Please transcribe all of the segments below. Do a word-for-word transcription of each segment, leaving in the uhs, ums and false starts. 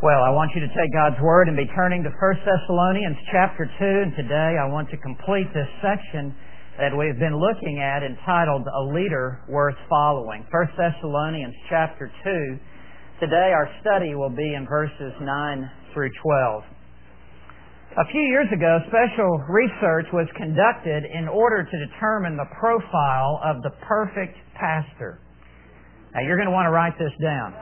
Well, I want you to take God's Word and be turning to First Thessalonians chapter two, and today I want to complete this section that we've been looking at entitled A Leader Worth Following. First Thessalonians chapter two. Today our study will be in verses nine through twelve. A few years ago, special research was conducted in order to determine the profile of the perfect pastor. Now you're going to want to write this down.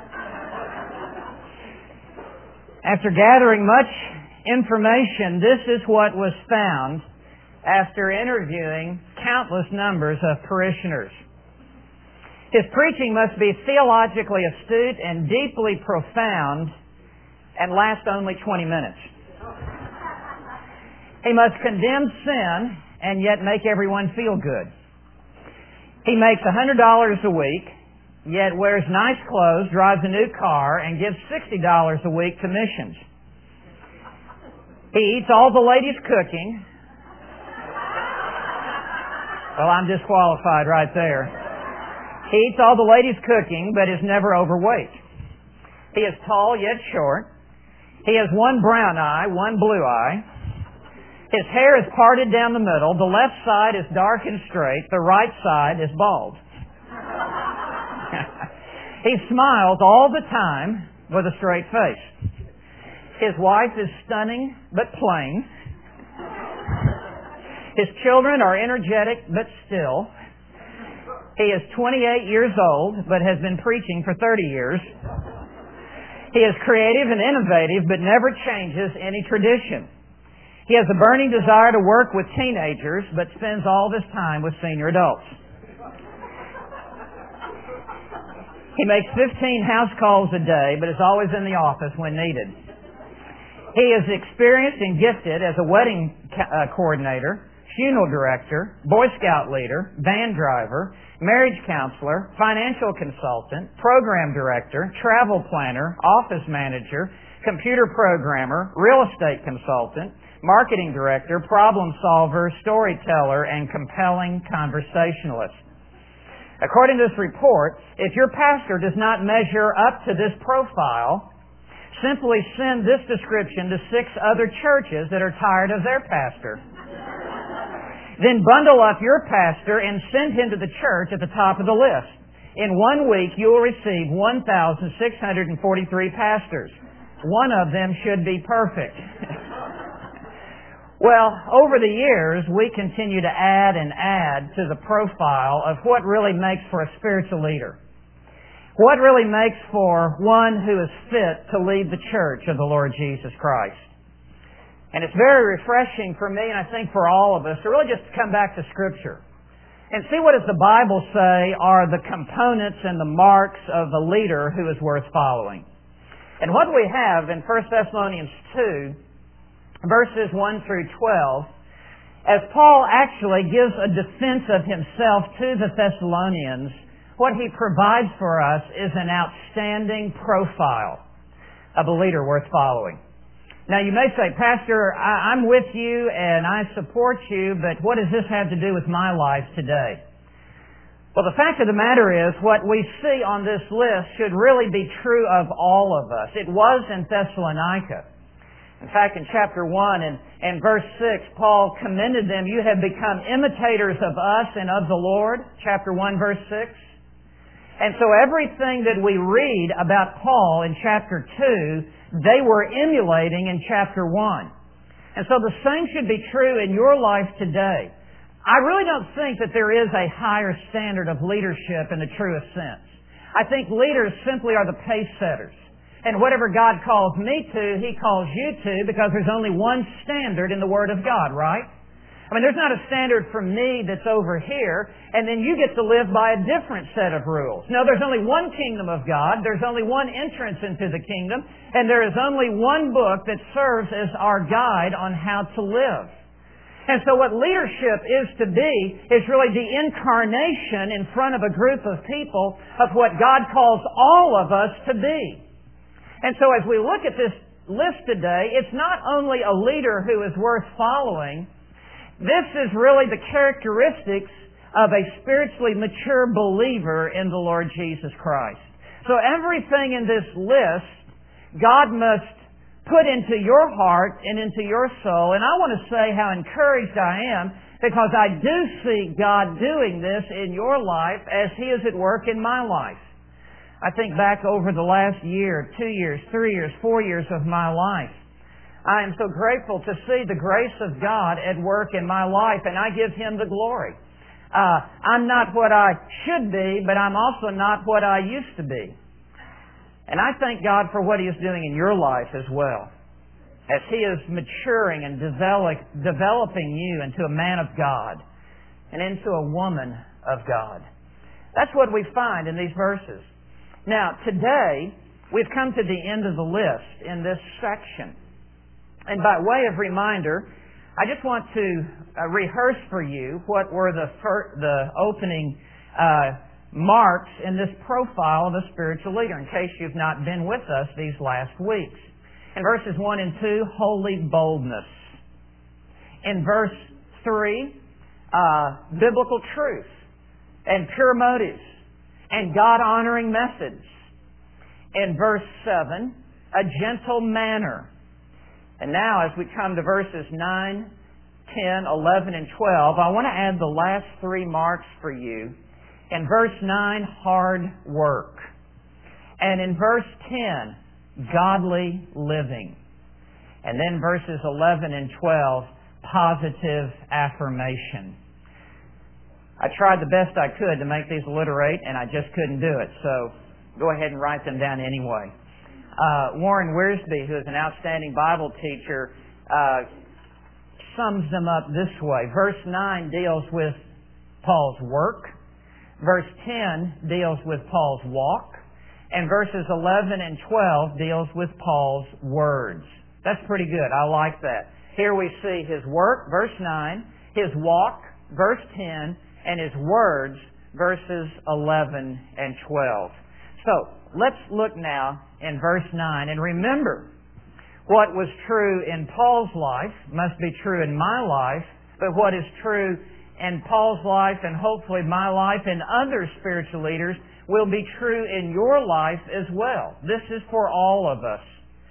After gathering much information, this is what was found after interviewing countless numbers of parishioners. His preaching must be theologically astute and deeply profound and last only twenty minutes. He must condemn sin and yet make everyone feel good. He makes one hundred dollars a week, yet wears nice clothes, drives a new car, and gives sixty dollars a week to missions. He eats all the ladies' cooking. Well, I'm disqualified right there. He eats all the ladies' cooking, but is never overweight. He is tall yet short. He has one brown eye, one blue eye. His hair is parted down the middle. The left side is dark and straight. The right side is bald. He smiles all the time with a straight face. His wife is stunning but plain. His children are energetic but still. He is twenty-eight years old but has been preaching for thirty years. He is creative and innovative but never changes any tradition. He has a burning desire to work with teenagers but spends all of his time with senior adults. He makes fifteen house calls a day, but is always in the office when needed. He is experienced and gifted as a wedding uh, coordinator, funeral director, Boy Scout leader, van driver, marriage counselor, financial consultant, program director, travel planner, office manager, computer programmer, real estate consultant, marketing director, problem solver, storyteller, and compelling conversationalist. According to this report, if your pastor does not measure up to this profile, simply send this description to six other churches that are tired of their pastor. Then bundle up your pastor and send him to the church at the top of the list. In one week, you will receive one thousand six hundred forty-three pastors. One of them should be perfect. Well, over the years, we continue to add and add to the profile of what really makes for a spiritual leader. What really makes for one who is fit to lead the church of the Lord Jesus Christ. And it's very refreshing for me, and I think for all of us, to really just come back to Scripture and see what does the Bible say are the components and the marks of a leader who is worth following. And what we have in First Thessalonians two, verses one through twelve, as Paul actually gives a defense of himself to the Thessalonians, what he provides for us is an outstanding profile of a leader worth following. Now you may say, Pastor, I, I'm with you and I support you, but what does this have to do with my life today? Well, the fact of the matter is, what we see on this list should really be true of all of us. It was in Thessalonica. In fact, in chapter one and, and verse six, Paul commended them, you have become imitators of us and of the Lord, chapter one, verse six. And so everything that we read about Paul in chapter two, they were emulating in chapter one. And so the same should be true in your life today. I really don't think that there is a higher standard of leadership in the truest sense. I think leaders simply are the pace setters. And whatever God calls me to, He calls you to, because there's only one standard in the Word of God, right? I mean, there's not a standard for me that's over here, and then you get to live by a different set of rules. No, there's only one kingdom of God, there's only one entrance into the kingdom, and there is only one book that serves as our guide on how to live. And so what leadership is to be is really the incarnation in front of a group of people of what God calls all of us to be. And so as we look at this list today, it's not only a leader who is worth following. This is really the characteristics of a spiritually mature believer in the Lord Jesus Christ. So everything in this list God must put into your heart and into your soul. And I want to say how encouraged I am because I do see God doing this in your life as He is at work in my life. I think back over the last year, two years, three years, four years of my life. I am so grateful to see the grace of God at work in my life, and I give Him the glory. Uh, I'm not what I should be, but I'm also not what I used to be. And I thank God for what He is doing in your life as well, as He is maturing and develop, developing you into a man of God and into a woman of God. That's what we find in these verses. Now, today, we've come to the end of the list in this section. And by way of reminder, I just want to uh, rehearse for you what were the fir- the opening uh, marks in this profile of a spiritual leader, in case you've not been with us these last weeks. In verses one and two, holy boldness. In verse three, uh, biblical truth and pure motives and God-honoring methods. In verse seven, a gentle manner. And now as we come to verses nine, ten, eleven, and twelve, I want to add the last three marks for you. In verse nine, hard work. And in verse ten, godly living. And then verses eleven and twelve, positive affirmation. I tried the best I could to make these alliterate, and I just couldn't do it. So go ahead and write them down anyway. Uh, Warren Wiersbe, who is an outstanding Bible teacher, uh, sums them up this way. Verse nine deals with Paul's work. Verse ten deals with Paul's walk. And verses eleven and twelve deals with Paul's words. That's pretty good. I like that. Here we see his work, verse nine, his walk, verse ten, and his words, verses eleven and twelve. So, let's look now in verse nine. And remember, what was true in Paul's life must be true in my life, but what is true in Paul's life and hopefully my life and other spiritual leaders will be true in your life as well. This is for all of us.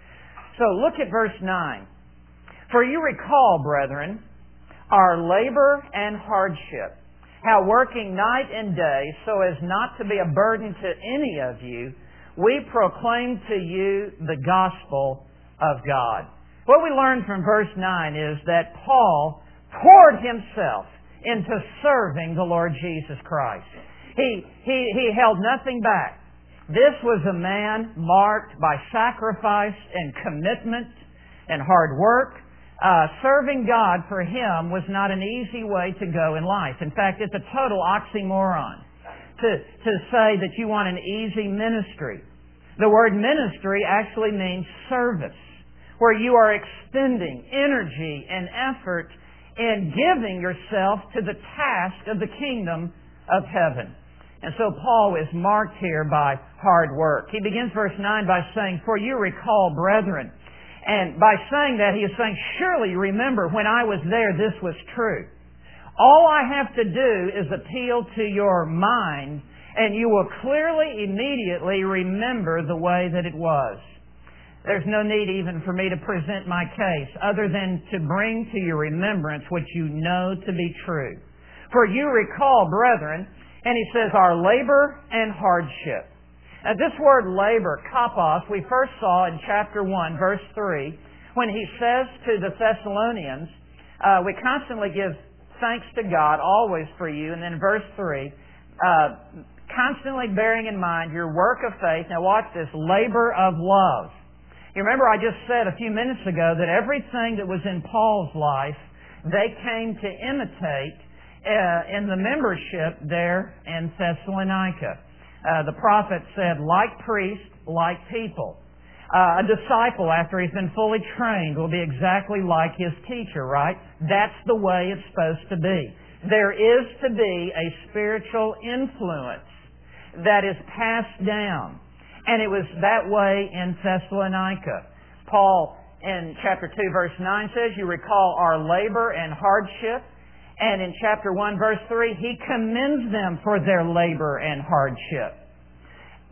So look at verse nine. For you recall, brethren, our labor and hardship, how working night and day so as not to be a burden to any of you, we proclaim to you the gospel of God. What we learn from verse nine is that Paul poured himself into serving the Lord Jesus Christ. He, he, he held nothing back. This was a man marked by sacrifice and commitment and hard work. Uh, serving God for him was not an easy way to go in life. In fact, it's a total oxymoron to, to say that you want an easy ministry. The word ministry actually means service, where you are expending energy and effort in giving yourself to the task of the kingdom of heaven. And so Paul is marked here by hard work. He begins verse nine by saying, for you recall, brethren. And by saying that, he is saying, surely you remember when I was there, this was true. All I have to do is appeal to your mind, and you will clearly, immediately remember the way that it was. There's no need even for me to present my case other than to bring to your remembrance what you know to be true. For you recall, brethren, and he says, our labor and hardship. Now this word labor, kapos, we first saw in chapter one, verse three, when he says to the Thessalonians, uh, we constantly give thanks to God always for you. And then verse three, uh, constantly bearing in mind your work of faith. Now watch this, labor of love. You remember I just said a few minutes ago that everything that was in Paul's life, they came to imitate uh, in the membership there in Thessalonica. Uh, the prophet said, like priests, like people. Uh, a disciple, after he's been fully trained, will be exactly like his teacher, right? That's the way it's supposed to be. There is to be a spiritual influence that is passed down. And it was that way in Thessalonica. Paul, in chapter two, verse nine, says, you recall our labor and hardship. And in chapter one, verse three, he commends them for their labor and hardship.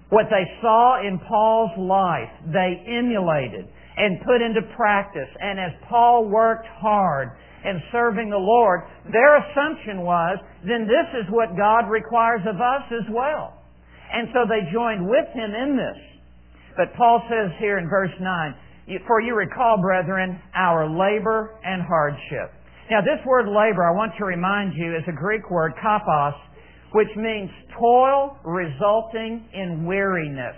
What they saw in Paul's life, they emulated and put into practice. And as Paul worked hard in serving the Lord, their assumption was, then this is what God requires of us as well. And so they joined with him in this. But Paul says here in verse nine, for you recall, brethren, our labor and hardship. Now this word labor, I want to remind you, is a Greek word, kopos, which means toil resulting in weariness.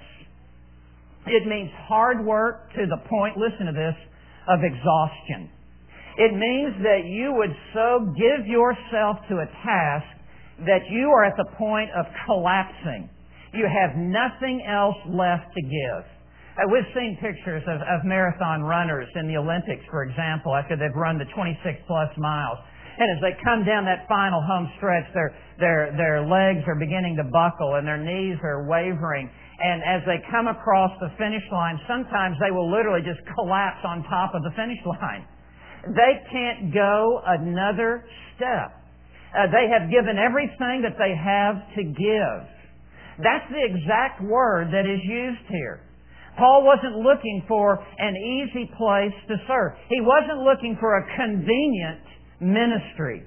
It means hard work to the point, listen to this, of exhaustion. It means that you would so give yourself to a task that you are at the point of collapsing. You have nothing else left to give. Uh, we've seen pictures of, of marathon runners in the Olympics, for example, after they've run the twenty-six plus miles. And as they come down that final home stretch, their, their, their legs are beginning to buckle and their knees are wavering. And as they come across the finish line, sometimes they will literally just collapse on top of the finish line. They can't go another step. Uh, they have given everything that they have to give. That's the exact word that is used here. Paul wasn't looking for an easy place to serve. He wasn't looking for a convenient ministry.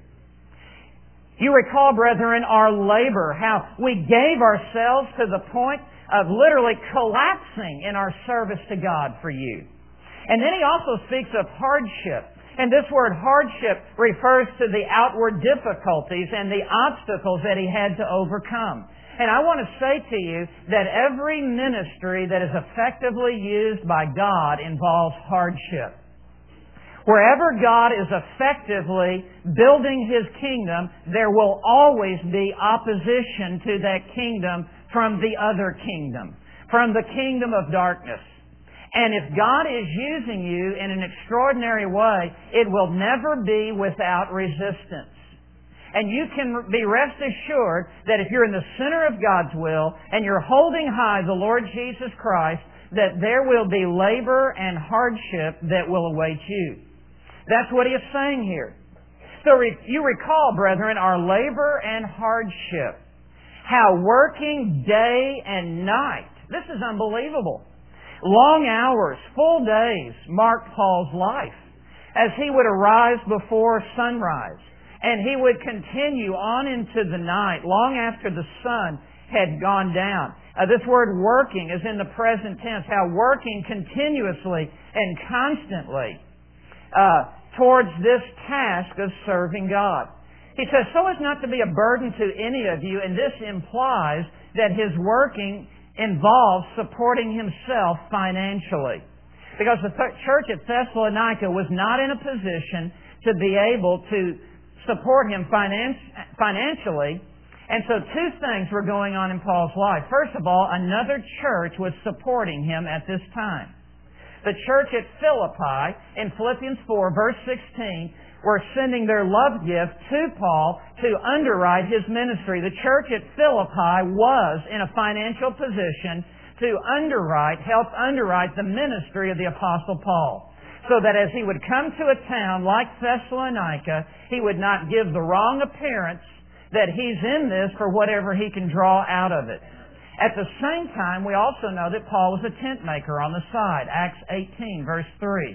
You recall, brethren, our labor, how we gave ourselves to the point of literally collapsing in our service to God for you. And then he also speaks of hardship. And this word hardship refers to the outward difficulties and the obstacles that he had to overcome. And I want to say to you that every ministry that is effectively used by God involves hardship. Wherever God is effectively building His kingdom, there will always be opposition to that kingdom from the other kingdom, from the kingdom of darkness. And if God is using you in an extraordinary way, it will never be without resistance. And you can be rest assured that if you're in the center of God's will and you're holding high the Lord Jesus Christ, that there will be labor and hardship that will await you. That's what he is saying here. So you recall, brethren, our labor and hardship. How working day and night. This is unbelievable. Long hours, full days marked Paul's life as he would arise before sunrise. And he would continue on into the night, long after the sun had gone down. Uh, this word working is in the present tense, how working continuously and constantly uh, towards this task of serving God. He says, so as not to be a burden to any of you, and this implies that his working involves supporting himself financially. Because the church at Thessalonica was not in a position to be able to support him finance, financially. And so two things were going on in Paul's life. First of all, another church was supporting him at this time. The church at Philippi, in Philippians four, verse sixteen, were sending their love gift to Paul to underwrite his ministry. The church at Philippi was in a financial position to underwrite, help underwrite the ministry of the Apostle Paul. So that as he would come to a town like Thessalonica, he would not give the wrong appearance that he's in this for whatever he can draw out of it. At the same time, we also know that Paul was a tent maker on the side. Acts eighteen, verse three.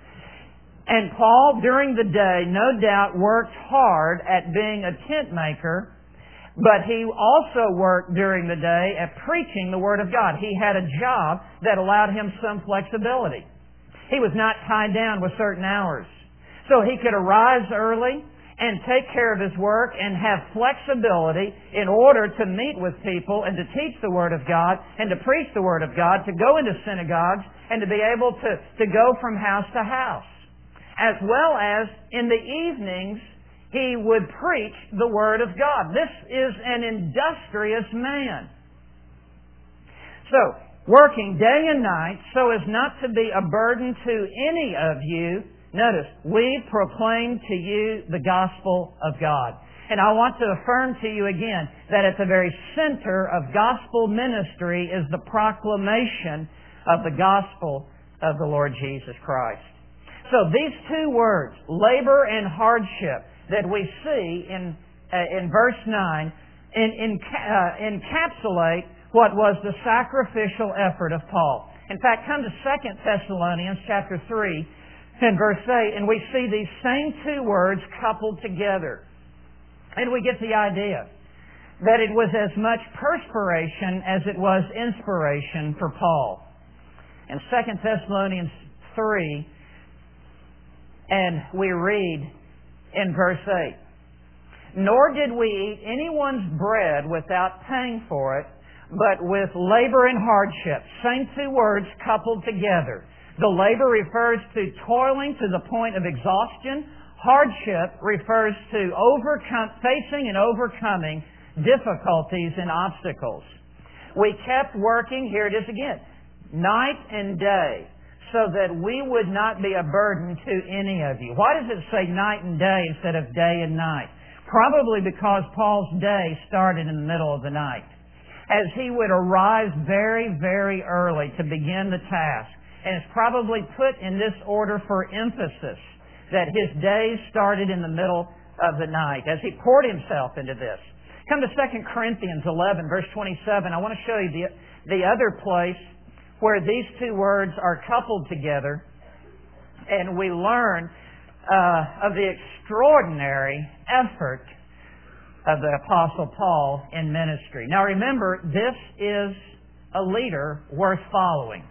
And Paul, during the day, no doubt worked hard at being a tent maker, but he also worked during the day at preaching the Word of God. He had a job that allowed him some flexibility. He was not tied down with certain hours. So he could arise early and take care of his work and have flexibility in order to meet with people and to teach the Word of God and to preach the Word of God, to go into synagogues and to be able to, to go from house to house. As well as in the evenings, he would preach the Word of God. This is an industrious man. So, working day and night so as not to be a burden to any of you. Notice, we proclaim to you the gospel of God. And I want to affirm to you again that at the very center of gospel ministry is the proclamation of the gospel of the Lord Jesus Christ. So these two words, labor and hardship, that we see in, uh, in verse nine, in, in, uh, encapsulate what was the sacrificial effort of Paul. In fact, come to Second Thessalonians chapter three and verse eight, and we see these same two words coupled together. And we get the idea that it was as much perspiration as it was inspiration for Paul. In Second Thessalonians three, and we read in verse eight, "Nor did we eat anyone's bread without paying for it, but with labor and hardship." Same two words coupled together. The labor refers to toiling to the point of exhaustion. Hardship refers to overcome, facing and overcoming difficulties and obstacles. We kept working, here it is again, night and day, so that we would not be a burden to any of you. Why does it say night and day instead of day and night? Probably because Paul's day started in the middle of the night, as he would arise very, very early to begin the task. And it's probably put in this order for emphasis, that his days started in the middle of the night, as he poured himself into this. Come to Second Corinthians eleven, verse twenty-seven. I want to show you the, the other place where these two words are coupled together, and we learn uh, of the extraordinary effort of the Apostle Paul in ministry. Now remember, this is a leader worth following.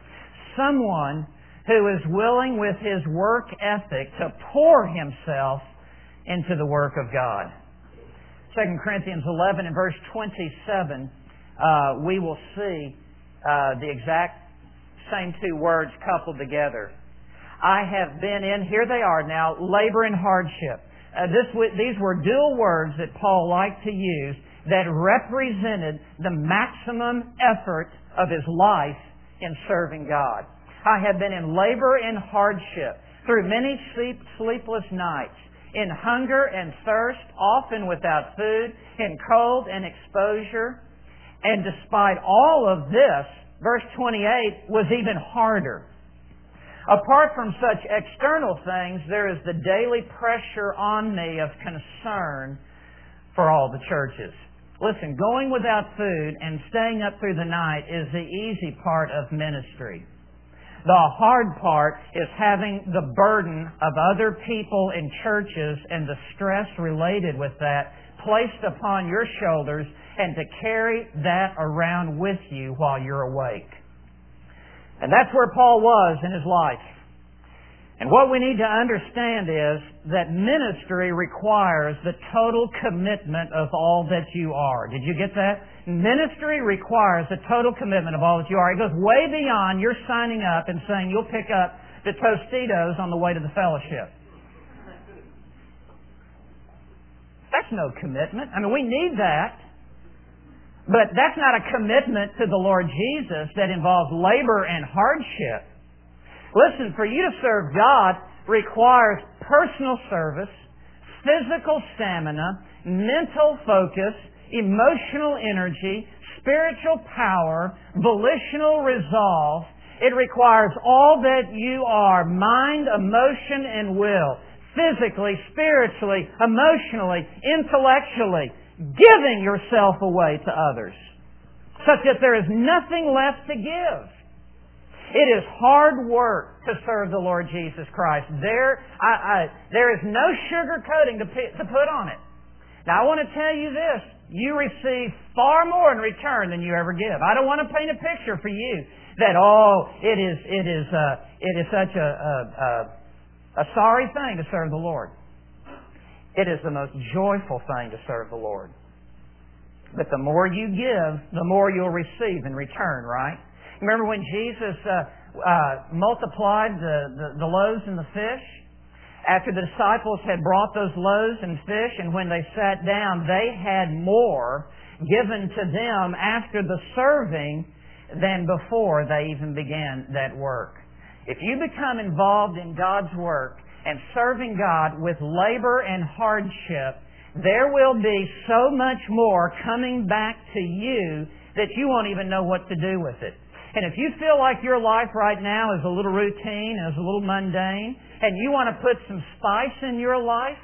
Someone who is willing with his work ethic to pour himself into the work of God. Second Corinthians eleven and verse twenty-seven, uh, we will see uh, the exact same two words coupled together. "I have been in," here they are now, "labor and hardship." Uh, this, these were dual words that Paul liked to use that represented the maximum effort of his life in serving God. "I have been in labor and hardship through many sleep, sleepless nights, in hunger and thirst, often without food, in cold and exposure. And despite all of this," verse twenty-eight was even harder. "Apart from such external things, there is the daily pressure on me of concern for all the churches." Listen, going without food and staying up through the night is the easy part of ministry. The hard part is having the burden of other people in churches and the stress related with that placed upon your shoulders, and to carry that around with you while you're awake. And that's where Paul was in his life. And what we need to understand is that ministry requires the total commitment of all that you are. Did you get that? Ministry requires the total commitment of all that you are. It goes way beyond your signing up and saying you'll pick up the Tostitos on the way to the fellowship. That's no commitment. I mean, we need that. But that's not a commitment to the Lord Jesus that involves labor and hardship. Listen, for you to serve God requires personal service, physical stamina, mental focus, emotional energy, spiritual power, volitional resolve. It requires all that you are, mind, emotion, and will, physically, spiritually, emotionally, intellectually, giving yourself away to others, such that there is nothing left to give. It is hard work to serve the Lord Jesus Christ. There, I, I, there is no sugarcoating to, to put on it. Now, I want to tell you this. You receive far more in return than you ever give. I don't want to paint a picture for you that, oh, it is, it is, uh, it is such a, a, a, a sorry thing to serve the Lord. It is the most joyful thing to serve the Lord. But the more you give, the more you'll receive in return, right? Remember when Jesus uh, uh, multiplied the, the, the loaves and the fish? After the disciples had brought those loaves and fish, and when they sat down, they had more given to them after the serving than before they even began that work. If you become involved in God's work and serving God with labor and hardship, there will be so much more coming back to you that you won't even know what to do with it. And if you feel like your life right now is a little routine, is a little mundane, and you want to put some spice in your life,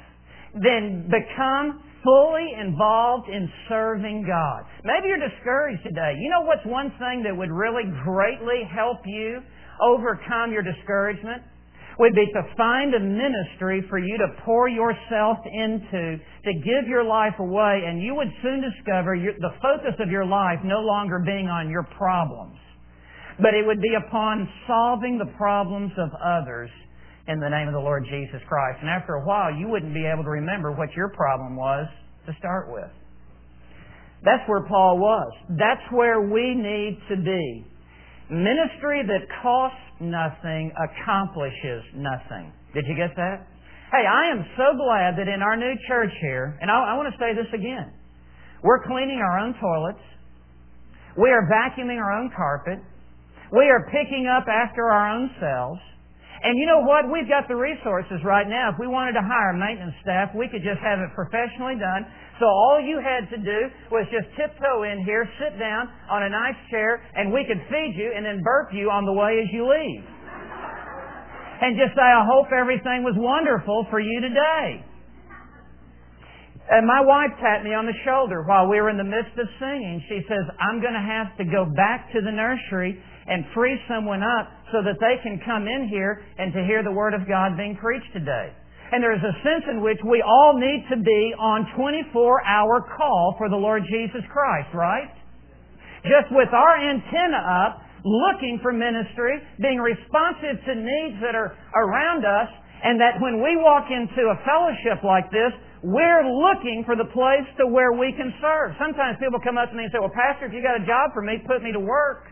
then become fully involved in serving God. Maybe you're discouraged today. You know what's one thing that would really greatly help you overcome your discouragement? Would be to find a ministry for you to pour yourself into, to give your life away, and you would soon discover your, the focus of your life no longer being on your problems, but it would be upon solving the problems of others in the name of the Lord Jesus Christ. And after a while, you wouldn't be able to remember what your problem was to start with. That's where Paul was. That's where we need to be. Ministry that costs nothing accomplishes nothing. Did you get that? Hey, I am so glad that in our new church here, and I, I want to say this again, we're cleaning our own toilets. We are vacuuming our own carpet. We are picking up after our own selves. And you know what? We've got the resources right now. If we wanted to hire maintenance staff, we could just have it professionally done. So all you had to do was just tiptoe in here, sit down on a nice chair, and we could feed you and then burp you on the way as you leave. And just say, I hope everything was wonderful for you today. And my wife tapped me on the shoulder while we were in the midst of singing. She says, I'm going to have to go back to the nursery and free someone up so that they can come in here and to hear the Word of God being preached today. And there is a sense in which we all need to be on twenty-four hour call for the Lord Jesus Christ, right? Just with our antenna up, looking for ministry, being responsive to needs that are around us, and that when we walk into a fellowship like this, we're looking for the place to where we can serve. Sometimes people come up to me and say, well, Pastor, if you got a job for me, put me to work.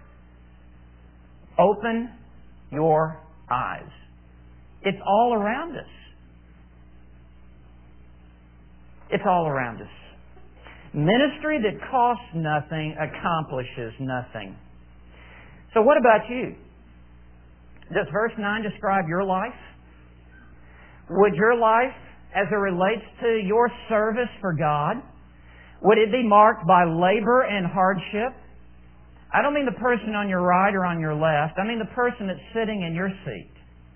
Open your eyes. It's all around us. It's all around us. Ministry that costs nothing accomplishes nothing. So what about you? Does verse nine describe your life? Would your life, as it relates to your service for God, would it be marked by labor and hardship? I don't mean the person on your right or on your left. I mean the person that's sitting in your seat.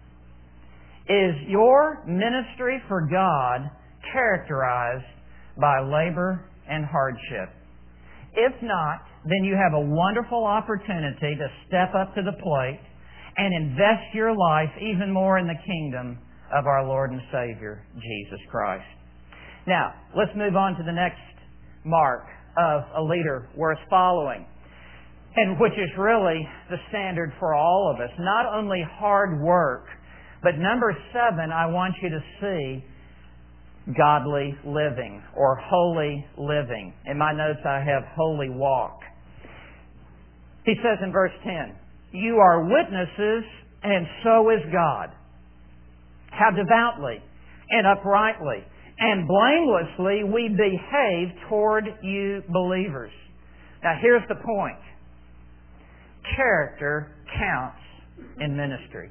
Is your ministry for God characterized by labor and hardship? If not, then you have a wonderful opportunity to step up to the plate and invest your life even more in the kingdom of our Lord and Savior, Jesus Christ. Now, let's move on to the next mark of a leader worth following, and which is really the standard for all of us. Not only hard work, but number seven, I want you to see godly living or holy living. In my notes I have holy walk. He says in verse ten, you are witnesses and so is God, how devoutly and uprightly and blamelessly we behave toward you believers. Now here's the point. Character counts in ministry.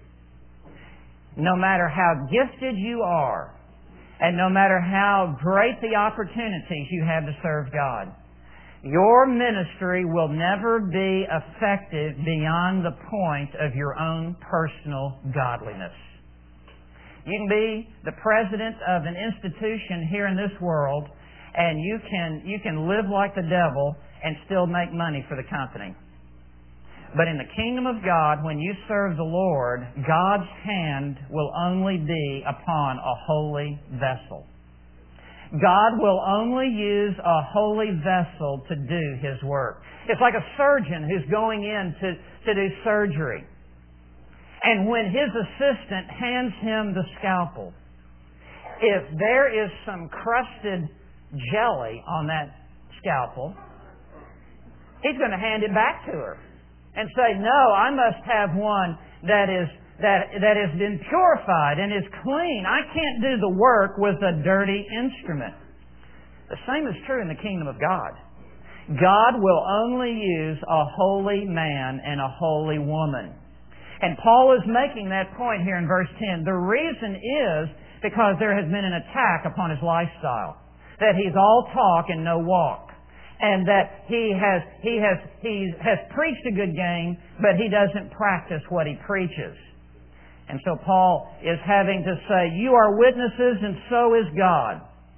No matter how gifted you are, and no matter how great the opportunities you have to serve God, your ministry will never be effective beyond the point of your own personal godliness. You can be the president of an institution here in this world, and you can, you can live like the devil and still make money for the company. But in the kingdom of God, when you serve the Lord, God's hand will only be upon a holy vessel. God will only use a holy vessel to do His work. It's like a surgeon who's going in to, to do surgery. And when his assistant hands him the scalpel, if there is some crusted jelly on that scalpel, he's going to hand it back to her and say, no, I must have one that is that that has been purified and is clean. I can't do the work with a dirty instrument. The same is true in the kingdom of God. God will only use a holy man and a holy woman. And Paul is making that point here in verse ten. The reason is because there has been an attack upon his lifestyle. That he's all talk and no walk. And that he has he has he has preached a good game, but he doesn't practice what he preaches. And so Paul is having to say, you are witnesses and so is God,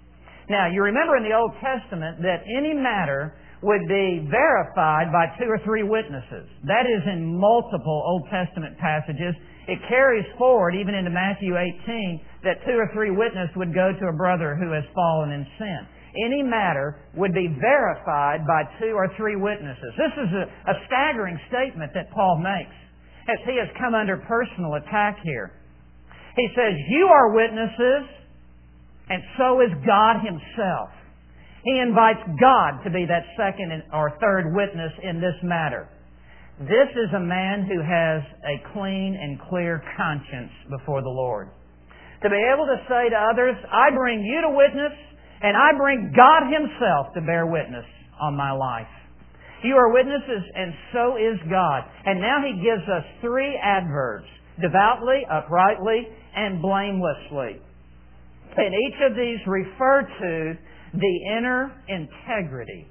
Now, you remember in the Old Testament that any matter would be verified by two or three witnesses. That is in multiple Old Testament passages. It carries forward even into Matthew eighteen that two or three witnesses would go to a brother who has fallen in sin. Any matter would be verified by two or three witnesses. This is a, a staggering statement that Paul makes as he has come under personal attack here. He says, you are witnesses, and so is God Himself. He invites God to be that second or third witness in this matter. This is a man who has a clean and clear conscience before the Lord. To be able to say to others, I bring you to witness, and I bring God Himself to bear witness on my life. You are witnesses, and so is God. And now he gives us three adverbs: devoutly, uprightly, and blamelessly. And each of these refer to the inner integrity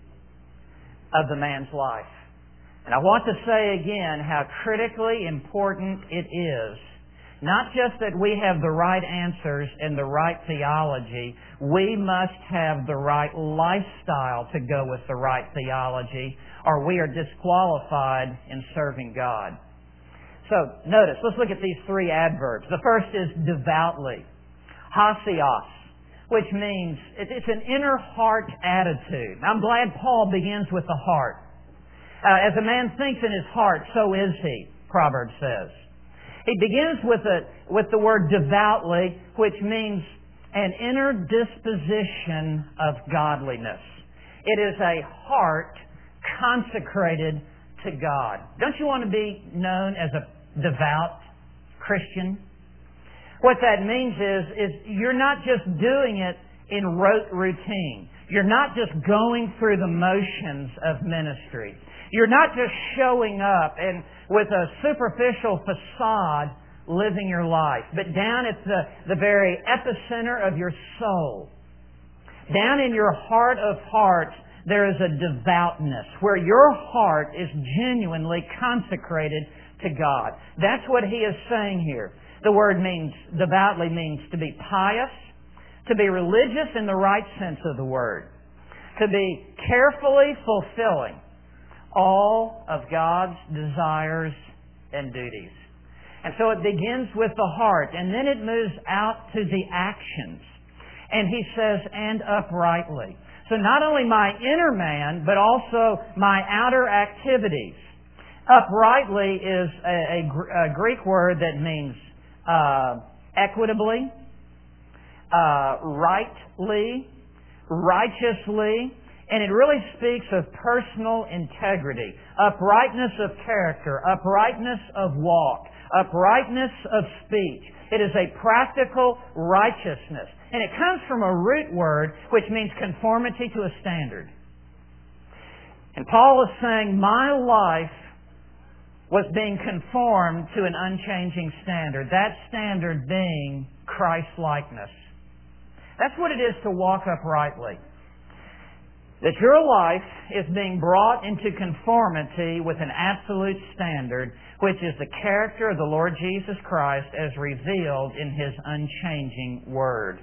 of the man's life. And I want to say again how critically important it is, not just that we have the right answers and the right theology, we must have the right lifestyle to go with the right theology, or we are disqualified in serving God. So, notice, let's look at these three adverbs. The first is devoutly. Hasios, which means it's an inner heart attitude. I'm glad Paul begins with the heart. Uh, as a man thinks in his heart, so is he, Proverbs says. He begins with, a, with the word devoutly, which means an inner disposition of godliness. It is a heart consecrated to God. Don't you want to be known as a devout Christian? What that means is, is you're not just doing it in rote routine. You're not just going through the motions of ministry. You're not just showing up and with a superficial facade living your life, but down at the, the very epicenter of your soul. Down in your heart of hearts, there is a devoutness where your heart is genuinely consecrated to God. That's what he is saying here. The word means, devoutly means to be pious, to be religious in the right sense of the word, to be carefully fulfilling all of God's desires and duties. And so it begins with the heart, and then it moves out to the actions. And he says, and uprightly. So not only my inner man, but also my outer activities. Uprightly is a, a, a Greek word that means uh, equitably, uh, rightly, righteously, and it really speaks of personal integrity, uprightness of character, uprightness of walk, uprightness of speech. It is a practical righteousness. And it comes from a root word which means conformity to a standard. And Paul is saying, my life was being conformed to an unchanging standard. That standard being Christ-likeness. That's what it is to walk uprightly. That your life is being brought into conformity with an absolute standard, which is the character of the Lord Jesus Christ as revealed in His unchanging Word.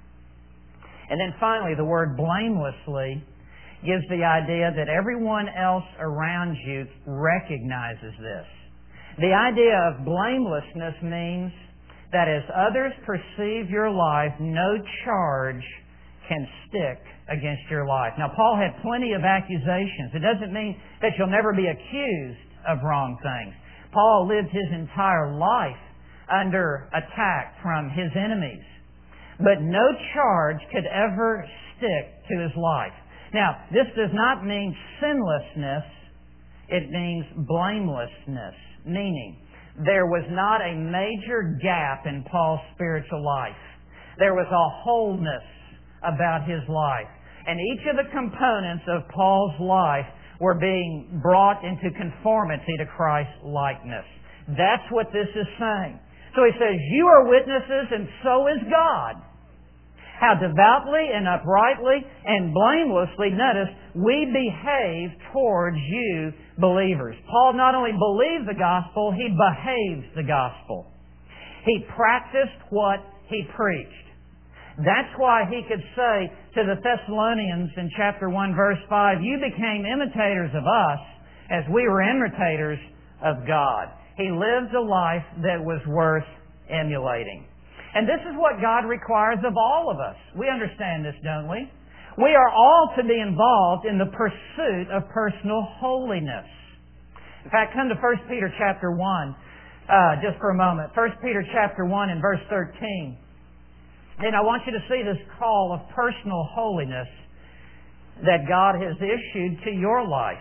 And then finally, the word blamelessly gives the idea that everyone else around you recognizes this. The idea of blamelessness means that as others perceive your life, no charge can stick against your life. Now, Paul had plenty of accusations. It doesn't mean that you'll never be accused of wrong things. Paul lived his entire life under attack from his enemies. But no charge could ever stick to his life. Now, this does not mean sinlessness. It means blamelessness, meaning there was not a major gap in Paul's spiritual life. There was a wholeness about his life. And each of the components of Paul's life were being brought into conformity to Christ's likeness. That's what this is saying. So he says, you are witnesses and so is God. How devoutly and uprightly and blamelessly, notice, we behave towards you believers. Paul not only believed the gospel, he behaved the gospel. He practiced what he preached. That's why he could say to the Thessalonians in chapter one, verse five, you became imitators of us as we were imitators of God. He lived a life that was worth emulating. And this is what God requires of all of us. We understand this, don't we? We are all to be involved in the pursuit of personal holiness. In fact, come to First Peter chapter one uh, just for a moment. First Peter chapter one and verse thirteen. And I want you to see this call of personal holiness that God has issued to your life.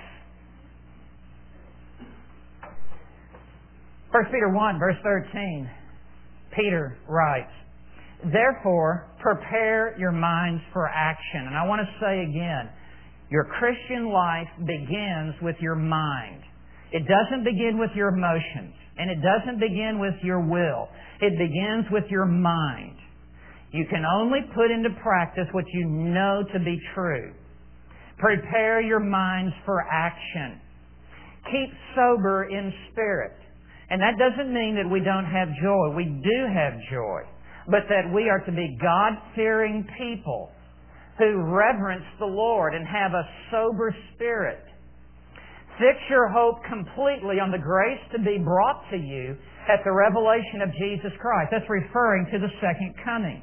First Peter one, verse thirteen, Peter writes, therefore, prepare your minds for action. And I want to say again, your Christian life begins with your mind. It doesn't begin with your emotions, and it doesn't begin with your will. It begins with your mind. You can only put into practice what you know to be true. Prepare your minds for action. Keep sober in spirit. And that doesn't mean that we don't have joy. We do have joy. But that we are to be God-fearing people who reverence the Lord and have a sober spirit. Fix your hope completely on the grace to be brought to you at the revelation of Jesus Christ. That's referring to the second coming.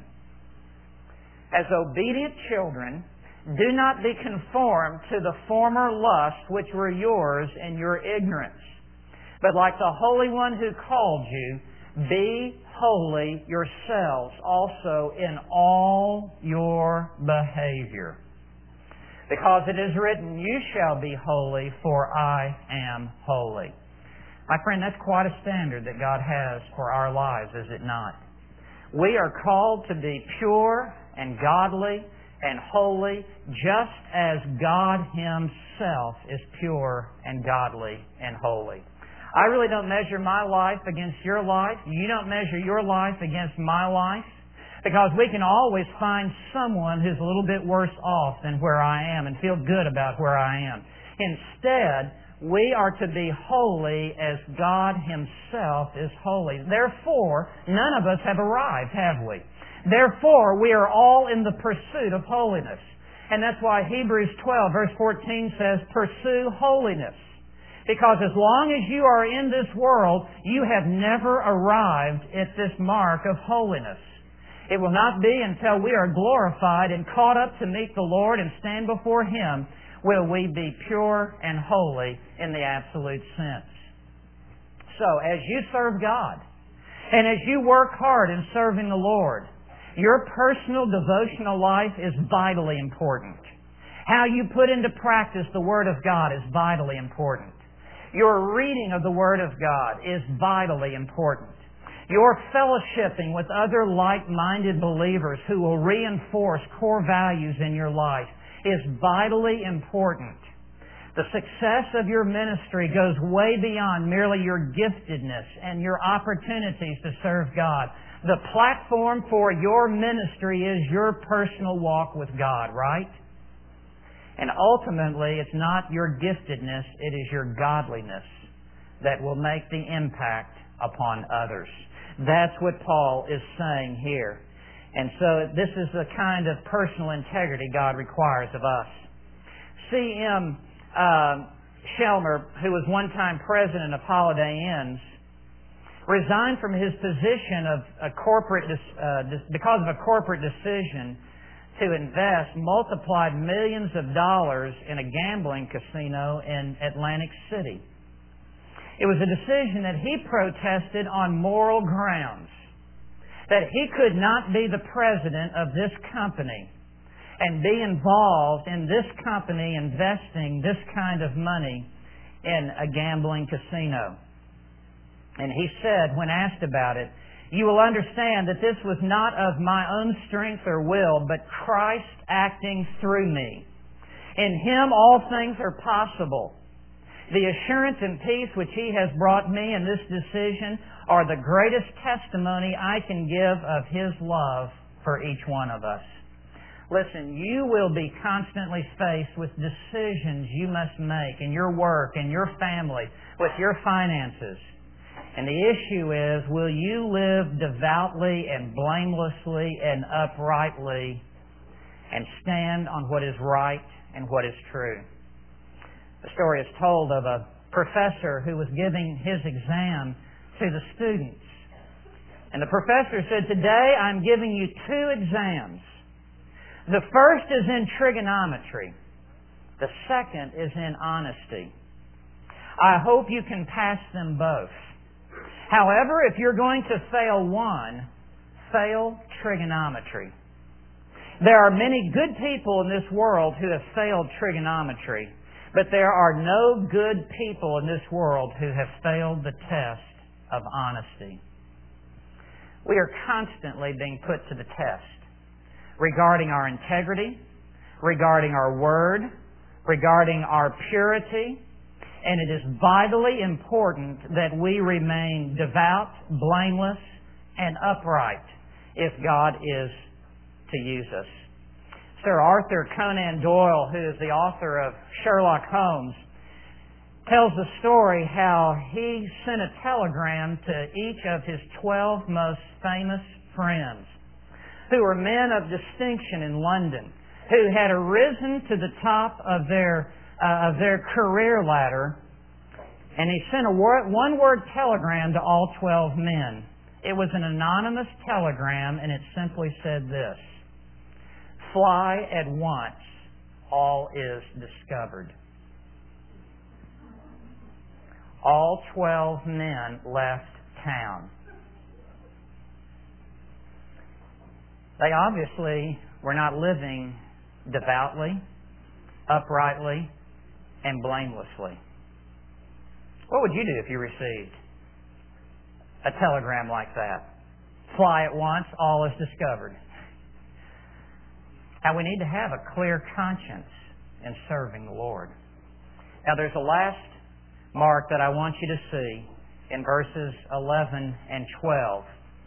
As obedient children, do not be conformed to the former lusts which were yours in your ignorance. But like the Holy One who called you, be holy yourselves also in all your behavior. Because it is written, you shall be holy, for I am holy. My friend, that's quite a standard that God has for our lives, is it not? We are called to be pure and godly and holy, just as God Himself is pure and godly and holy. I really don't measure my life against your life. You don't measure your life against my life. Because we can always find someone who's a little bit worse off than where I am and feel good about where I am. Instead, we are to be holy as God Himself is holy. Therefore, none of us have arrived, have we? Therefore, we are all in the pursuit of holiness. And that's why Hebrews twelve, verse fourteen says, pursue holiness. Because as long as you are in this world, you have never arrived at this mark of holiness. It will not be until we are glorified and caught up to meet the Lord and stand before Him will we be pure and holy in the absolute sense. So, as you serve God, and as you work hard in serving the Lord, your personal devotional life is vitally important. How you put into practice the Word of God is vitally important. Your reading of the Word of God is vitally important. Your fellowshipping with other like-minded believers who will reinforce core values in your life is vitally important. The success of your ministry goes way beyond merely your giftedness and your opportunities to serve God. The platform for your ministry is your personal walk with God, right? And ultimately, it's not your giftedness, it is your godliness that will make the impact upon others. That's what Paul is saying here. And so this is the kind of personal integrity God requires of us. C M Uh, Shelmer, who was one time president of Holiday Inns, resigned from his position of a corporate uh, because of a corporate decision to invest multiplied millions of dollars in a gambling casino in Atlantic City. It was a decision that he protested on moral grounds, that he could not be the president of this company and be involved in this company investing this kind of money in a gambling casino. And he said, when asked about it, you will understand that this was not of my own strength or will, but Christ acting through me. In Him all things are possible. The assurance and peace which He has brought me in this decision are the greatest testimony I can give of His love for each one of us. Listen, you will be constantly faced with decisions you must make in your work, in your family, with your finances. And the issue is, will you live devoutly and blamelessly and uprightly and stand on what is right and what is true? The story is told of a professor who was giving his exam to the students. And the professor said, "Today I'm giving you two exams. The first is in trigonometry. The second is in honesty. I hope you can pass them both. However, if you're going to fail one, fail trigonometry." There are many good people in this world who have failed trigonometry, but there are no good people in this world who have failed the test of honesty. We are constantly being put to the test regarding our integrity, regarding our word, regarding our purity, and it is vitally important that we remain devout, blameless, and upright if God is to use us. Sir Arthur Conan Doyle, who is the author of Sherlock Holmes, tells the story how he sent a telegram to each of his twelve most famous friends, who were men of distinction in London, who had arisen to the top of their uh, of their career ladder, and he sent a word, one-word telegram to all twelve men. It was an anonymous telegram, and it simply said this: "Fly at once, all is discovered." All twelve men left town. They obviously were not living devoutly, uprightly, and blamelessly. What would you do if you received a telegram like that? Fly at once, all is discovered. Now, we need to have a clear conscience in serving the Lord. Now, there's a last mark that I want you to see in verses eleven and twelve.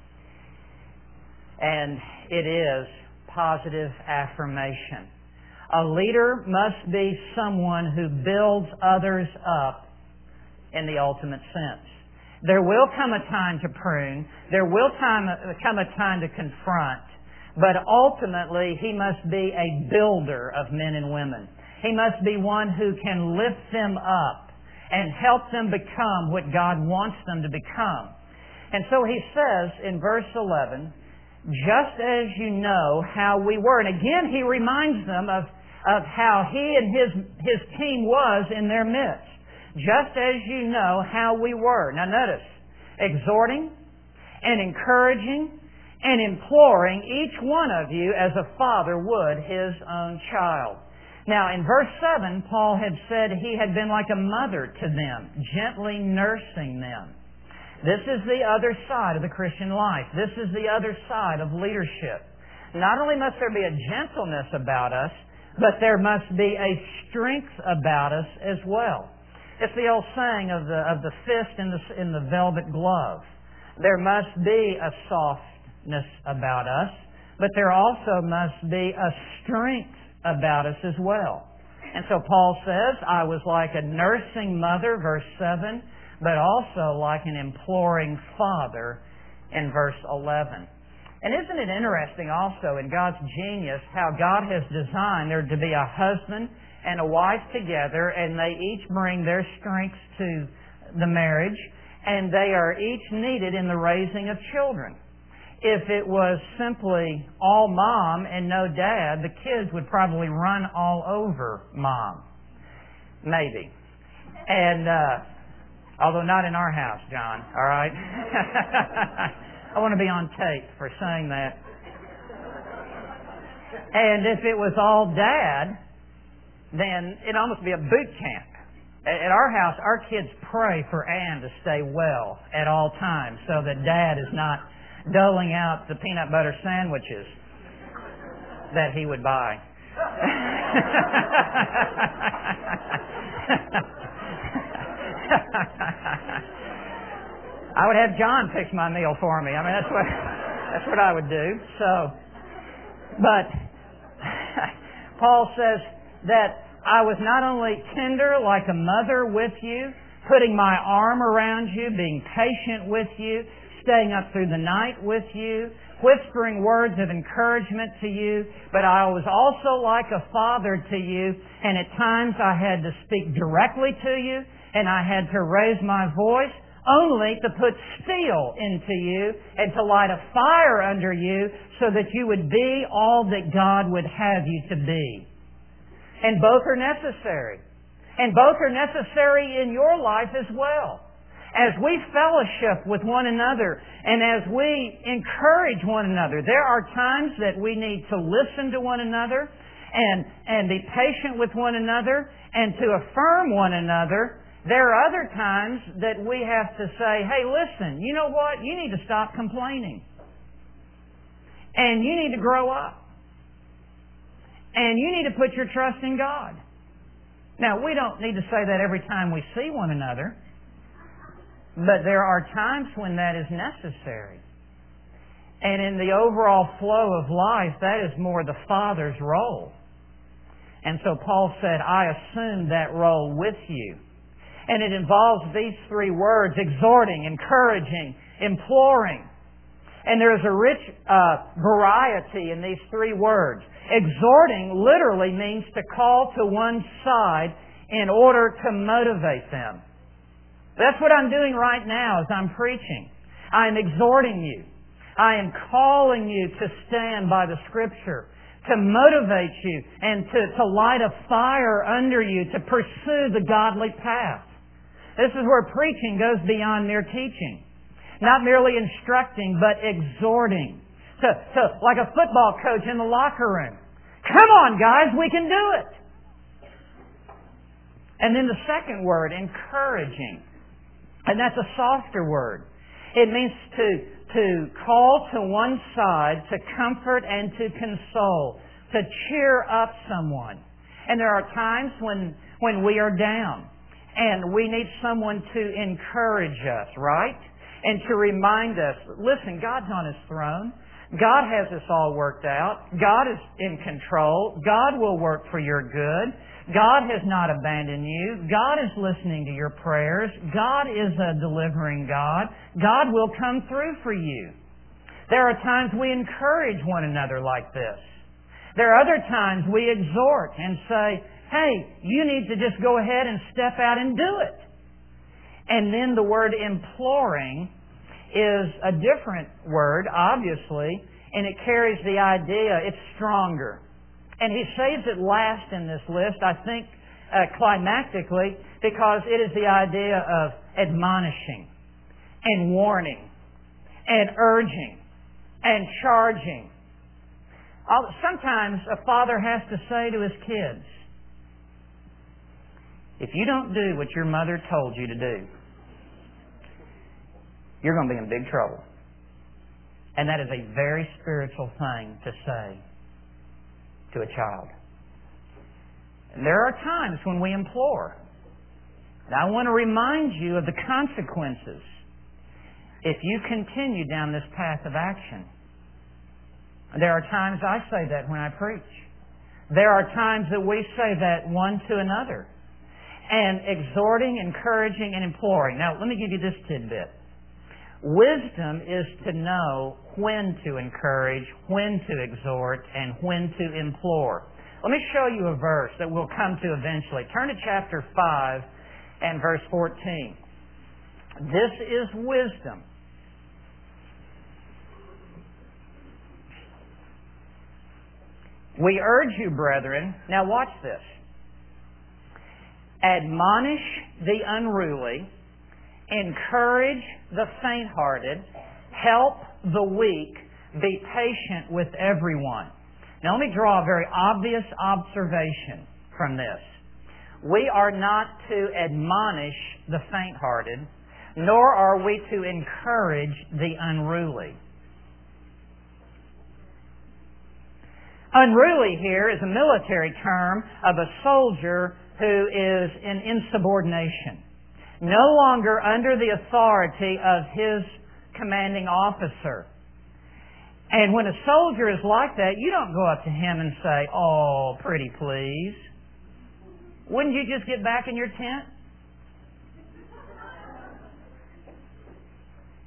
And it is positive affirmation. A leader must be someone who builds others up in the ultimate sense. There will come a time to prune. There will time, come a time to confront. But ultimately, he must be a builder of men and women. He must be one who can lift them up and help them become what God wants them to become. And so he says in verse eleven, "Just as you know how we were." And again, he reminds them of, of how he and his, his team was in their midst. "Just as you know how we were." Now notice, exhorting and encouraging and imploring each one of you as a father would his own child. Now, in verse seven, Paul had said he had been like a mother to them, gently nursing them. This is the other side of the Christian life. This is the other side of leadership. Not only must there be a gentleness about us, but there must be a strength about us as well. It's the old saying of the of the fist in the in the velvet glove. There must be a softness about us, but there also must be a strength about us as well. And so Paul says, "I was like a nursing mother," verse seven, but also like an imploring father in verse eleven. And isn't it interesting also in God's genius how God has designed there to be a husband and a wife together, and they each bring their strengths to the marriage, and they are each needed in the raising of children. If it was simply all mom and no dad, the kids would probably run all over mom. Maybe. And, uh, although not in our house, John, all right? I want to be on tape for saying that. And if it was all dad, then it'd almost be a boot camp. At our house, our kids pray for Ann to stay well at all times so that Dad is not doling out the peanut butter sandwiches that he would buy. I would have John fix my meal for me. I mean, that's what that's what I would do. So, but Paul says that I was not only tender like a mother with you, putting my arm around you, being patient with you, staying up through the night with you, whispering words of encouragement to you. But I was also like a father to you, and at times I had to speak directly to you, and I had to raise my voice only to put steel into you and to light a fire under you so that you would be all that God would have you to be. And both are necessary. And both are necessary in your life as well. As we fellowship with one another and as we encourage one another, there are times that we need to listen to one another and, and be patient with one another and to affirm one another. There are other times that we have to say, hey, listen, you know what? You need to stop complaining. And you need to grow up. And you need to put your trust in God. Now, we don't need to say that every time we see one another. But there are times when that is necessary. And in the overall flow of life, that is more the Father's role. And so Paul said, I assumed that role with you. And it involves these three words, exhorting, encouraging, imploring. And there's a rich uh, variety in these three words. Exhorting literally means to call to one side in order to motivate them. That's what I'm doing right now as I'm preaching. I'm exhorting you. I am calling you to stand by the Scripture, to motivate you and to, to light a fire under you to pursue the godly path. This is where preaching goes beyond mere teaching. Not merely instructing, but exhorting. So, so like a football coach in the locker room. Come on, guys, we can do it. And then the second word, encouraging. And that's a softer word. It means to, to call to one side, to comfort and to console, to cheer up someone. And there are times when, when we are down. And we need someone to encourage us, right? And to remind us, listen, God's on His throne. God has this all worked out. God is in control. God will work for your good. God has not abandoned you. God is listening to your prayers. God is a delivering God. God will come through for you. There are times we encourage one another like this. There are other times we exhort and say, hey, you need to just go ahead and step out and do it. And then the word imploring is a different word, obviously, and it carries the idea, it's stronger. And he saves it last in this list, I think, uh, climactically, because it is the idea of admonishing and warning and urging and charging. Sometimes a father has to say to his kids, if you don't do what your mother told you to do, you're going to be in big trouble. And that is a very spiritual thing to say to a child. And there are times when we implore. And I want to remind you of the consequences if you continue down this path of action. There are times I say that when I preach. There are times that we say that one to another. And exhorting, encouraging, and imploring. Now, let me give you this tidbit. Wisdom is to know when to encourage, when to exhort, and when to implore. Let me show you a verse that we'll come to eventually. Turn to chapter five and verse fourteen. This is wisdom. We urge you, brethren, now watch this. Admonish the unruly, encourage the faint-hearted, help the weak, be patient with everyone. Now let me draw a very obvious observation from this. We are not to admonish the faint-hearted, nor are we to encourage the unruly. Unruly here is a military term of a soldier who is in insubordination, no longer under the authority of his commanding officer. And when a soldier is like that, you don't go up to him and say, "Oh, pretty please." Wouldn't you just get back in your tent?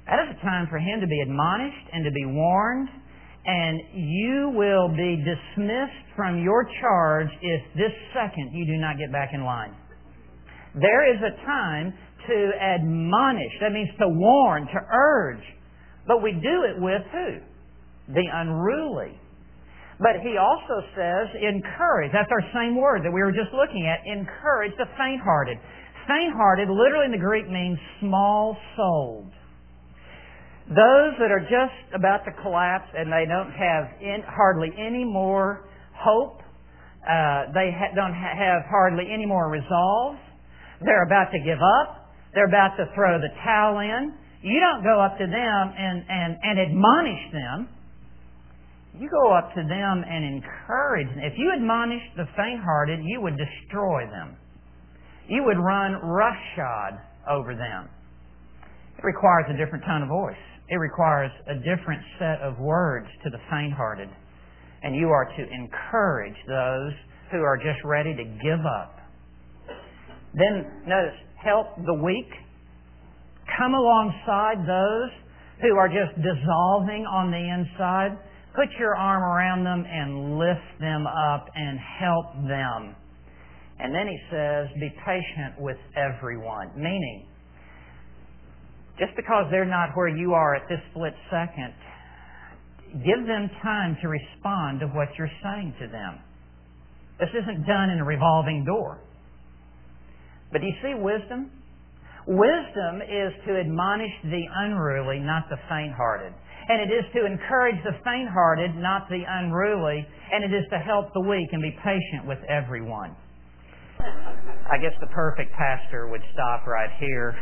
That is a time for him to be admonished and to be warned, and you will be dismissed from your charge if this second you do not get back in line. There is a time to admonish. That means to warn, to urge. But we do it with who? The unruly. But he also says encourage. That's our same word that we were just looking at. Encourage the faint-hearted. Faint-hearted literally in the Greek means small-souled. Those that are just about to collapse and they don't have in, hardly any more hope. Uh, they ha- don't ha- have hardly any more resolve. They're about to give up. They're about to throw the towel in. You don't go up to them and, and, and admonish them. You go up to them and encourage them. If you admonish the faint-hearted, you would destroy them. You would run roughshod over them. It requires a different tone of voice. It requires a different set of words to the faint-hearted. And you are to encourage those who are just ready to give up. Then, notice, help the weak. Come alongside those who are just dissolving on the inside. Put your arm around them and lift them up and help them. And then he says, be patient with everyone. Meaning, just because they're not where you are at this split second, give them time to respond to what you're saying to them. This isn't done in a revolving door. But do you see wisdom? Wisdom is to admonish the unruly, not the faint-hearted. And it is to encourage the faint-hearted, not the unruly. And it is to help the weak and be patient with everyone. I guess the perfect pastor would stop right here.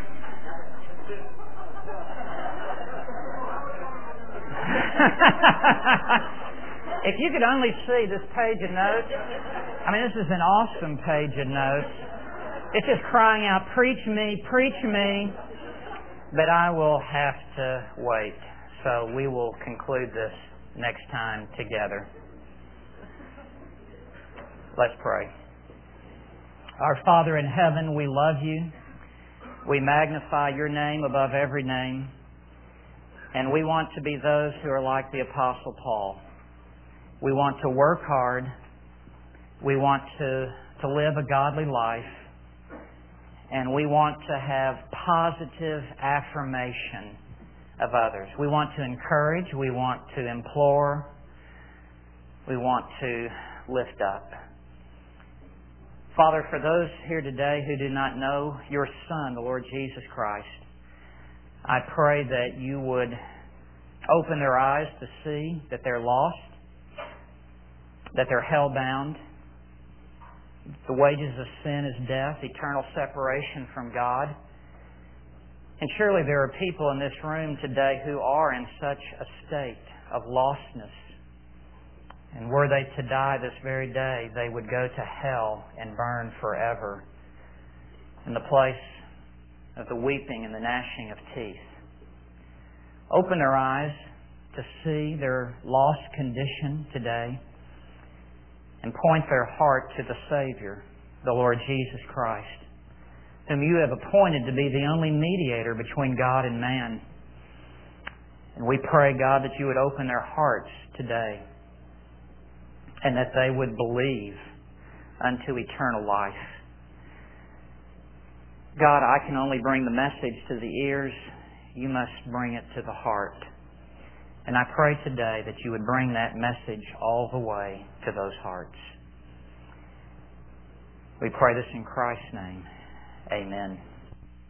If you could only see this page of notes, I mean, this is an awesome page of notes. It's just crying out, preach me, preach me. But I will have to wait. So we will conclude this next time together. Let's pray. Our Father in heaven, we love you. We magnify your name above every name. And we want to be those who are like the Apostle Paul. We want to work hard. We want to, to live a godly life. And we want to have positive affirmation of others. We want to encourage. We want to implore. We want to lift up. Father, for those here today who do not know your Son, the Lord Jesus Christ, I pray that you would open their eyes to see that they're lost, that they're hell-bound. The wages of sin is death, eternal separation from God. And surely there are people in this room today who are in such a state of lostness. And were they to die this very day, they would go to hell and burn forever in the place of the weeping and the gnashing of teeth. Open their eyes to see their lost condition today and point their heart to the Savior, the Lord Jesus Christ, whom you have appointed to be the only mediator between God and man. And we pray, God, that you would open their hearts today and that they would believe unto eternal life. God, I can only bring the message to the ears. You must bring it to the heart. And I pray today that you would bring that message all the way to those hearts. We pray this in Christ's name. Amen.